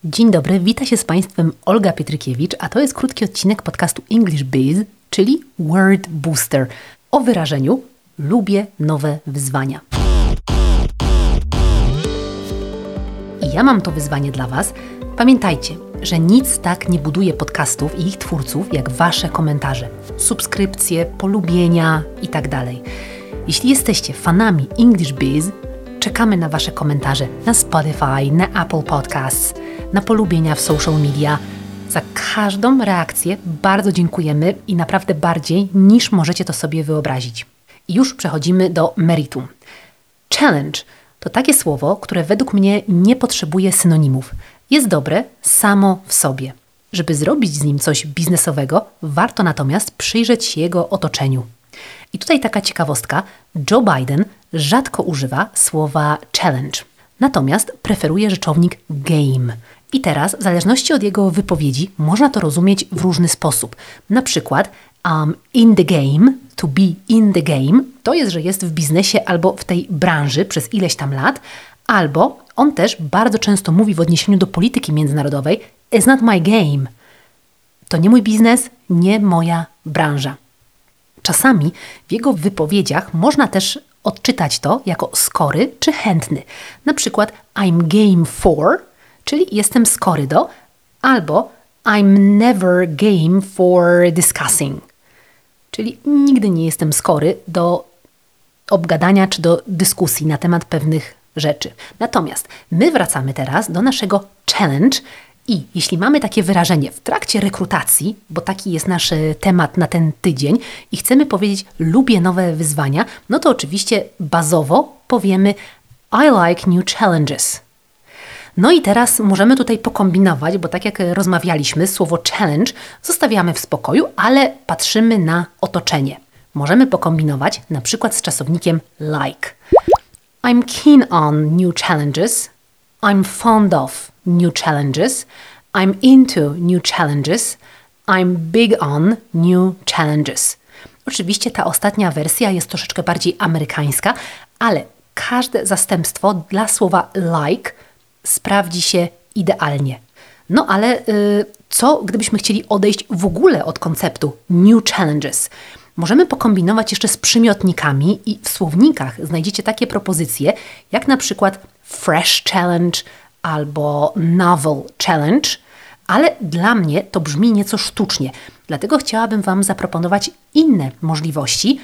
Dzień dobry, wita się z Państwem Olga Pietrykiewicz, a to jest krótki odcinek podcastu English Biz, czyli Word Booster, o wyrażeniu lubię nowe wyzwania. I ja mam to wyzwanie dla Was. Pamiętajcie, że nic tak nie buduje podcastów i ich twórców, jak Wasze komentarze, subskrypcje, polubienia itd. Jeśli jesteście fanami English Biz, czekamy na Wasze komentarze na Spotify, na Apple Podcasts, na polubienia w social media. Za każdą reakcję bardzo dziękujemy i naprawdę bardziej niż możecie to sobie wyobrazić. I już przechodzimy do meritum. Challenge to takie słowo, które według mnie nie potrzebuje synonimów. Jest dobre samo w sobie. Żeby zrobić z nim coś biznesowego, warto natomiast przyjrzeć się jego otoczeniu. I tutaj taka ciekawostka. Joe Biden rzadko używa słowa challenge. Natomiast preferuje rzeczownik game. I teraz, w zależności od jego wypowiedzi, można to rozumieć w różny sposób. Na przykład in the game, to be in the game, to jest, że jest w biznesie albo w tej branży przez ileś tam lat, albo on też bardzo często mówi w odniesieniu do polityki międzynarodowej it's not my game. To nie mój biznes, nie moja branża. Czasami w jego wypowiedziach można też odczytać to jako skory czy chętny. Na przykład I'm game for, czyli jestem skory do, albo I'm never game for discussing, czyli nigdy nie jestem skory do obgadania czy do dyskusji na temat pewnych rzeczy. Natomiast my wracamy teraz do naszego challenge i jeśli mamy takie wyrażenie w trakcie rekrutacji, bo taki jest nasz temat na ten tydzień i chcemy powiedzieć lubię nowe wyzwania, no to oczywiście bazowo powiemy I like new challenges. No i teraz możemy tutaj pokombinować, bo tak jak rozmawialiśmy, słowo challenge zostawiamy w spokoju, ale patrzymy na otoczenie. Możemy pokombinować na przykład z czasownikiem like. I'm keen on new challenges. I'm fond of new challenges. I'm into new challenges. I'm big on new challenges. Oczywiście ta ostatnia wersja jest troszeczkę bardziej amerykańska, ale każde zastępstwo dla słowa like sprawdzi się idealnie. No ale co gdybyśmy chcieli odejść w ogóle od konceptu new challenges? Możemy pokombinować jeszcze z przymiotnikami i w słownikach znajdziecie takie propozycje, jak na przykład fresh challenge albo novel challenge, ale dla mnie to brzmi nieco sztucznie. Dlatego chciałabym Wam zaproponować inne możliwości,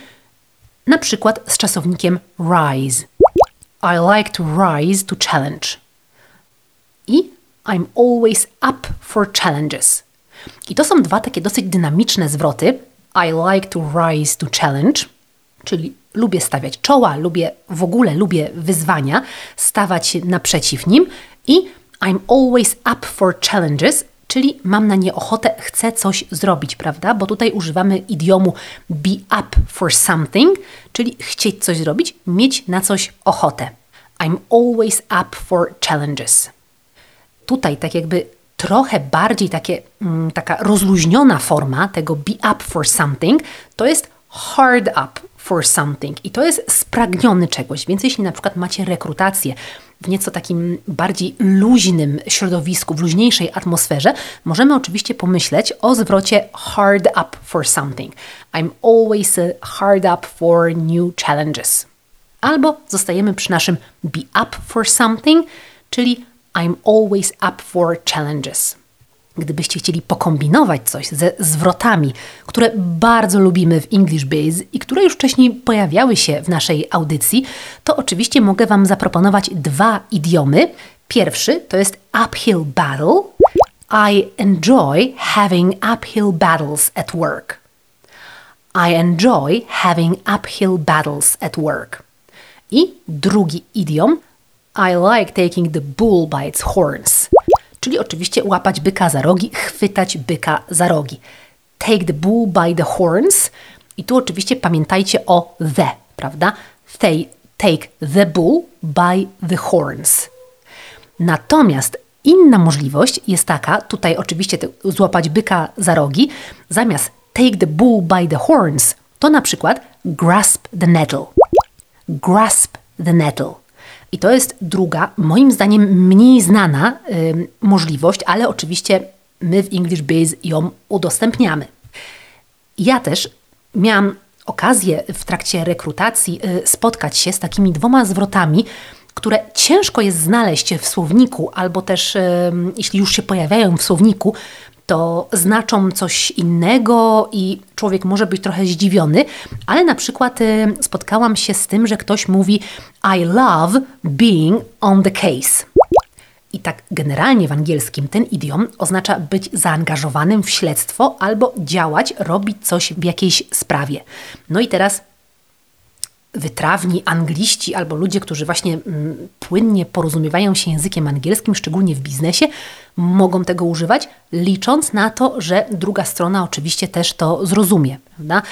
na przykład z czasownikiem rise. I like to rise to challenge. I I'm always up for challenges. I to są dwa takie dosyć dynamiczne zwroty. I like to rise to challenge, czyli lubię stawiać czoła, lubię wyzwania, stawać naprzeciw nim. I I'm always up for challenges, czyli mam na nie ochotę, chcę coś zrobić, prawda? Bo tutaj używamy idiomu be up for something, czyli chcieć coś zrobić, mieć na coś ochotę. I'm always up for challenges. Tutaj tak jakby trochę bardziej taka rozluźniona forma tego be up for something to jest hard up for something i to jest spragniony czegoś, więc jeśli na przykład macie rekrutację w nieco takim bardziej luźnym środowisku, w luźniejszej atmosferze, możemy oczywiście pomyśleć o zwrocie hard up for something. I'm always hard up for new challenges. Albo zostajemy przy naszym be up for something, czyli I'm always up for challenges. Gdybyście chcieli pokombinować coś ze zwrotami, które bardzo lubimy w English Biz i które już wcześniej pojawiały się w naszej audycji, to oczywiście mogę Wam zaproponować dwa idiomy. Pierwszy to jest uphill battle. I enjoy having uphill battles at work. I enjoy having uphill battles at work. I drugi idiom I like taking the bull by its horns. Czyli oczywiście łapać byka za rogi, chwytać byka za rogi. Take the bull by the horns. I tu oczywiście pamiętajcie o the, prawda? Take the bull by the horns. Natomiast inna możliwość jest taka, tutaj oczywiście złapać byka za rogi, zamiast take the bull by the horns, to na przykład grasp the nettle. Grasp the nettle. I to jest druga, moim zdaniem mniej znana możliwość, ale oczywiście my w English Biz ją udostępniamy. Ja też miałam okazję w trakcie rekrutacji spotkać się z takimi 2 zwrotami, które ciężko jest znaleźć w słowniku, albo też jeśli już się pojawiają w słowniku, to znaczą coś innego i człowiek może być trochę zdziwiony, ale na przykład spotkałam się z tym, że ktoś mówi I love being on the case. I tak generalnie w angielskim ten idiom oznacza być zaangażowanym w śledztwo albo działać, robić coś w jakiejś sprawie. No i teraz wytrawni angliści albo ludzie, którzy właśnie płynnie porozumiewają się językiem angielskim, szczególnie w biznesie, mogą tego używać, licząc na to, że druga strona oczywiście też to zrozumie. Prawda?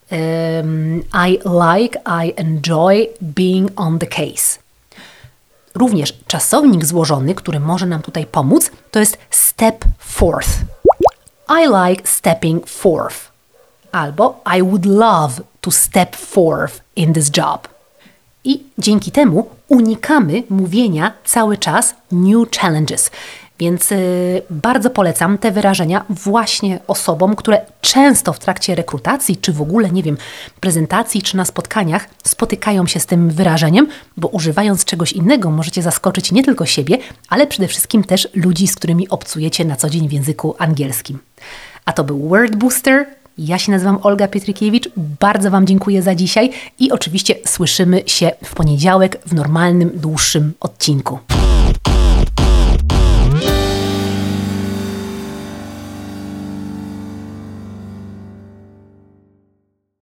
I enjoy being on the case. Również czasownik złożony, który może nam tutaj pomóc, to jest step forth. I like stepping forth. Albo I would love to step forth in this job. I dzięki temu unikamy mówienia cały czas new challenges. Więc bardzo polecam te wyrażenia właśnie osobom, które często w trakcie rekrutacji, czy w ogóle, prezentacji, czy na spotkaniach spotykają się z tym wyrażeniem, bo używając czegoś innego możecie zaskoczyć nie tylko siebie, ale przede wszystkim też ludzi, z którymi obcujecie na co dzień w języku angielskim. A to był Word Booster. Ja się nazywam Olga Pietrykiewicz. Bardzo Wam dziękuję za dzisiaj i oczywiście słyszymy się w poniedziałek w normalnym, dłuższym odcinku.